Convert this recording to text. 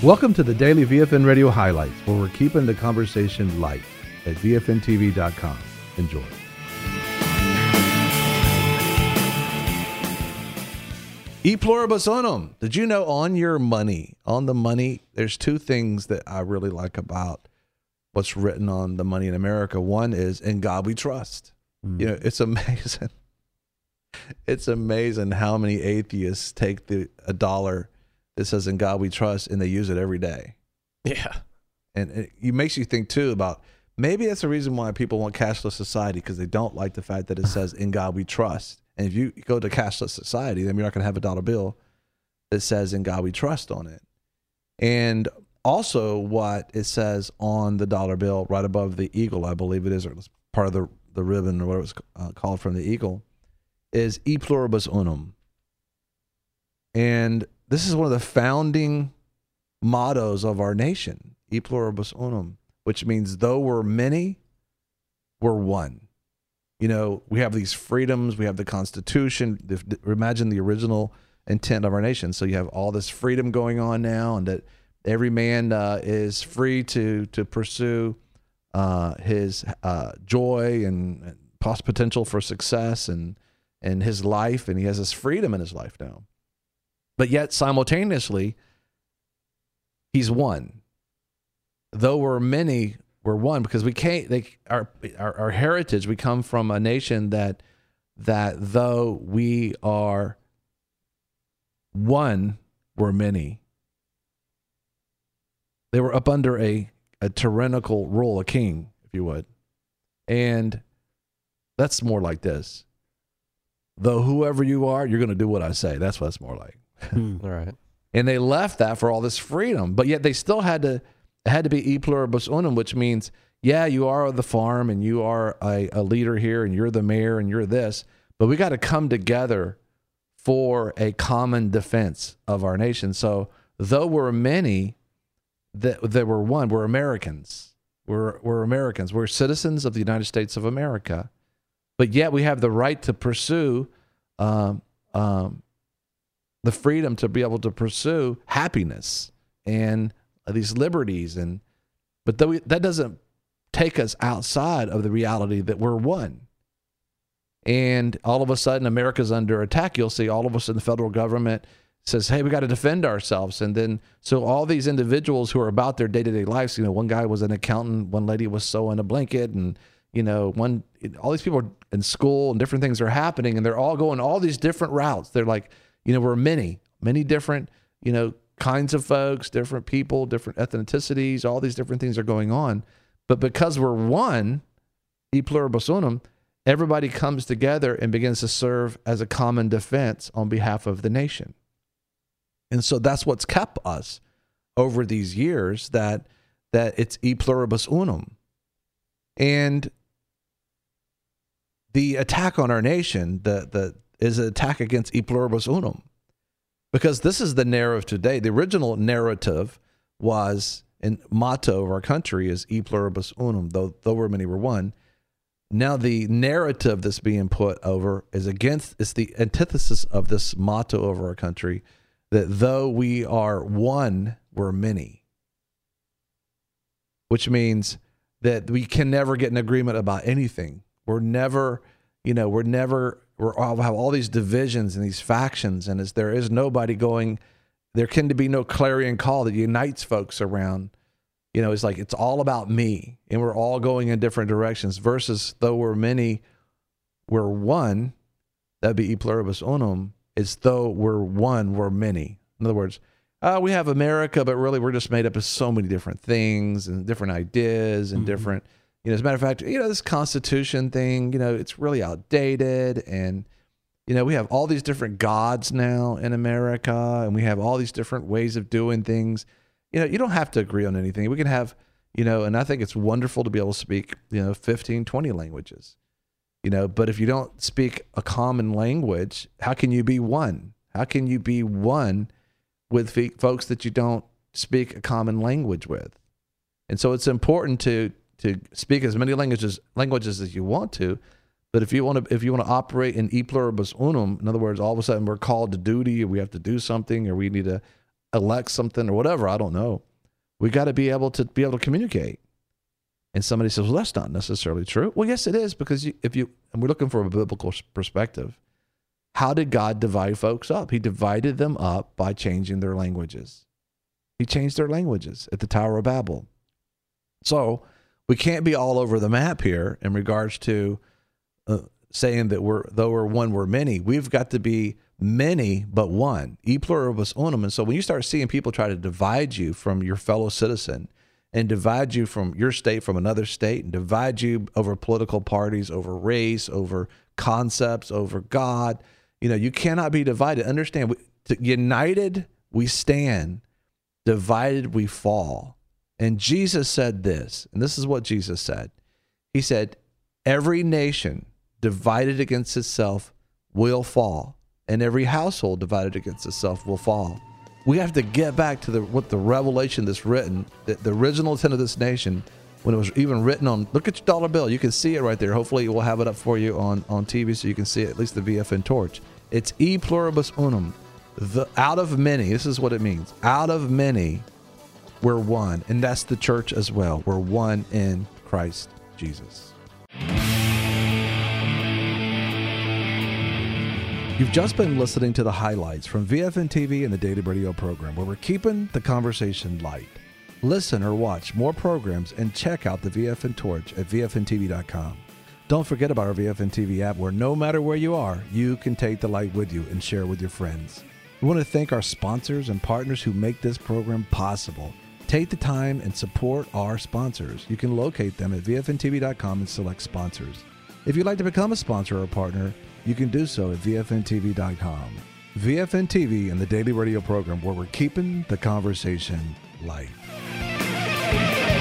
Welcome to the Daily VFN Radio Highlights, where we're keeping the conversation light at VFNTV.com. Enjoy. E pluribus unum. Did you know on the money, there's two things that I really like about what's written on the money in America. One is, in God we trust. You know, it's amazing. It's amazing how many atheists take a dollar that says in God we trust and they use it every day. Yeah. And it makes you think too about maybe that's the reason why people want cashless society, because they don't like the fact that it says in God we trust. And if you go to cashless society, then you're not going to have a dollar bill that says in God we trust on it. And also what it says on the dollar bill right above the eagle, I believe it is, or it's part of the ribbon or whatever it's called from the eagle, is e pluribus unum. And this is one of the founding mottos of our nation, e pluribus unum, which means though we're many, we're one. You know, we have these freedoms, we have the Constitution. Imagine the original intent of our nation. So you have all this freedom going on now, and that every man is free to pursue his joy and potential for success and his life, and he has this freedom in his life now. But yet simultaneously, he's one. Though we're many, we're one, because we can't. Our heritage. We come from a nation that though we are one, we're many. They were up under a tyrannical rule, a king, if you would, and that's more like this. Though whoever you are, you're going to do what I say. That's what it's more like. All right. And they left that for all this freedom, but yet they still had to be e pluribus unum, which means, yeah, you are the farm and you are a leader here and you're the mayor and you're this, but we got to come together for a common defense of our nation. So though we're many, that we're one, we're Americans. We're Americans. We're citizens of the United States of America, but yet we have the right to pursue the freedom to be able to pursue happiness and these liberties, but that doesn't take us outside of the reality that we're one. And all of a sudden, America's under attack. You'll see all of us in the federal government says, "Hey, we got to defend ourselves." And then, so all these individuals who are about their day-to-day lives, you know, one guy was an accountant, one lady was sewing a blanket, and you know, all these people are in school and different things are happening, and they're all going all these different routes. They're like, you know, we're many different, you know, kinds of folks, different people, different ethnicities, all these different things are going on. But because we're one, e pluribus unum, everybody comes together and begins to serve as a common defense on behalf of the nation. And so that's what's kept us over these years, that it's e pluribus unum. And the attack on our nation, is an attack against e pluribus unum, because this is the narrative today. The original narrative was, and motto of our country is e pluribus unum, though we're many, we're one. Now the narrative that's being put over is it's the antithesis of this motto of our country, that though we are one, we're many, which means that we can never get an agreement about anything. We'll have all these divisions and these factions, and there is nobody going, there can be no clarion call that unites folks around. You know, it's like, it's all about me, and we're all going in different directions, versus though we're many, we're one. That'd be e pluribus unum. It's though we're one, we're many. In other words, we have America, but really we're just made up of so many different things and different ideas and different, you know, as a matter of fact, you know, this Constitution thing, you know, it's really outdated. And, you know, we have all these different gods now in America, and we have all these different ways of doing things. You know, you don't have to agree on anything. We can have, you know, and I think it's wonderful to be able to speak, you know, 15, 20 languages, you know, but if you don't speak a common language, how can you be one? How can you be one with folks that you don't speak a common language with? And so it's important to speak as many languages as you want to, but if you want to operate in e pluribus unum, in other words, all of a sudden we're called to duty, or we have to do something, or we need to elect something or whatever. I don't know. We got to be able to communicate. And somebody says, well, that's not necessarily true. Well, yes, it is, because and we're looking for a biblical perspective. How did God divide folks up? He divided them up by changing their languages. He changed their languages at the Tower of Babel. So we can't be all over the map here in regards to saying that though we're one, we're many. We've got to be many, but one. E pluribus unum. And so when you start seeing people try to divide you from your fellow citizen, and divide you from your state from another state, and divide you over political parties, over race, over concepts, over God, you cannot be divided. Understand, united we stand, divided we fall. And Jesus said this, and this is what Jesus said. He said, every nation divided against itself will fall, and every household divided against itself will fall. We have to get back to what the revelation that's written, the original intent of this nation, when it was even written on, look at your dollar bill. You can see it right there. Hopefully we'll have it up for you on TV so you can see it, at least the VFN torch. It's e pluribus unum. Out of many, this is what it means. Out of many, we're one. And that's the church as well. We're one in Christ Jesus. You've just been listening to the highlights from VFN TV and the Daily Radio program, where we're keeping the conversation light. Listen or watch more programs and check out the VFN Torch at VFNTV.com. Don't forget about our VFN TV app, where no matter where you are, you can take the light with you and share with your friends. We want to thank our sponsors and partners who make this program possible. Take the time and support our sponsors. You can locate them at VFNTV.com and select sponsors. If you'd like to become a sponsor or a partner, you can do so at VFNTV.com. VFN TV and the Daily Radio program, where we're keeping the conversation light.